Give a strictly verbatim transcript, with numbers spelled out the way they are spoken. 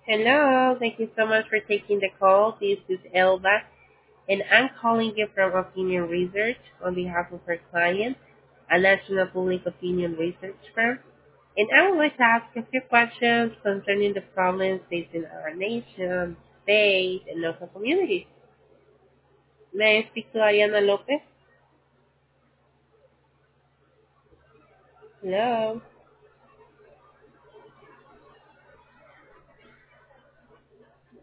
Hello, thank you so much for taking the call. This is Elba, and I'm calling you from Opinion Research on behalf of our client, a national public opinion research firm. And I would like to ask a few questions concerning the problems facing our nation, state, and local communities. May I speak to Ariana Lopez? Hello.